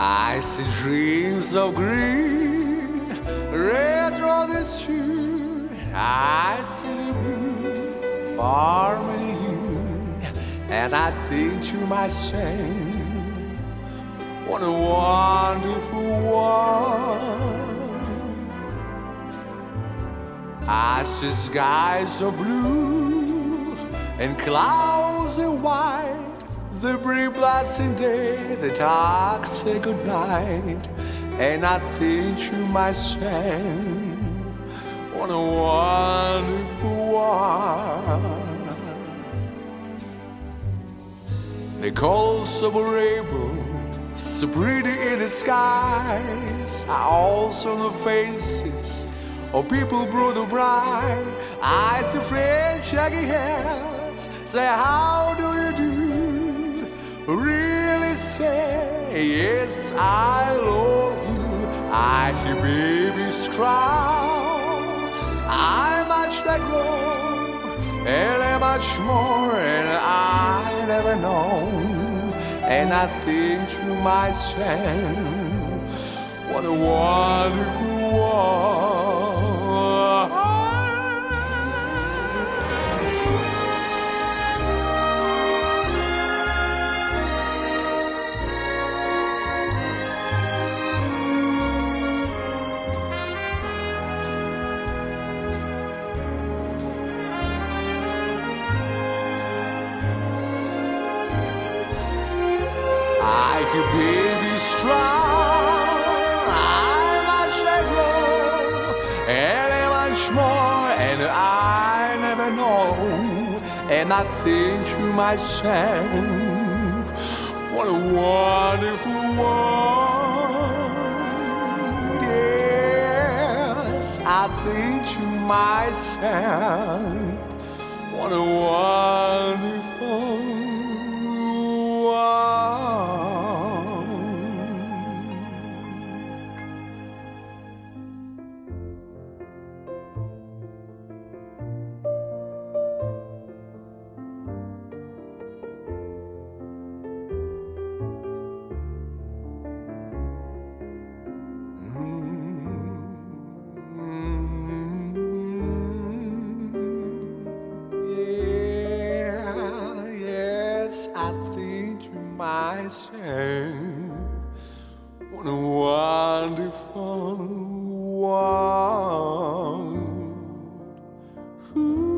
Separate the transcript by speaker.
Speaker 1: I see dreams of green, red roses too. I see the blue, far many you, and I think to myself, what a wonderful world. I see skies of blue and clouds of white. The brief blessing day, the dark say goodnight, and I think to myself, what a wonderful world. The colors of a rainbow, so pretty in the skies, are also the faces of people broad and bright. I see friends shaking hands, say how do you do? Really say yes, I love you. I hear babies cry. I much that grow, and much more, and I never know. And I think to myself, what a wonderful world. I hear babies cry, I much they grow, and much more, and I never know. And I think to myself, what a wonderful world. Yes, I think to myself, what a wonderful world. I think to myself, what a wonderful world. Ooh.